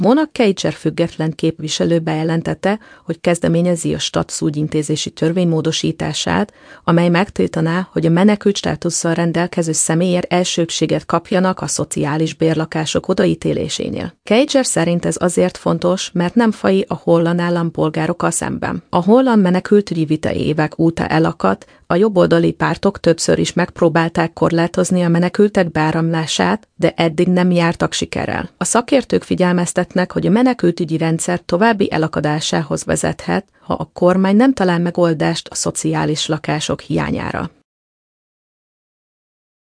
Mona Cager független képviselő bejelentette, hogy kezdeményezi a STATUS ügyintézési törvény módosítását, amely megtiltaná, hogy a menekült státusszal rendelkező személyek elsőbséget kapjanak a szociális bérlakások odaítélésénél. Cager szerint ez azért fontos, mert nem faji a holland állampolgárokkal szemben. A holland menekültügyi vita évek óta elakadt, a jobboldali pártok többször is megpróbálták korlátozni a menekültek beáramlását, de eddig nem jártak sikerrel. A szakértők figyelmeztetnek, hogy a menekültügyi rendszer további elakadásához vezethet, ha a kormány nem talál megoldást a szociális lakások hiányára.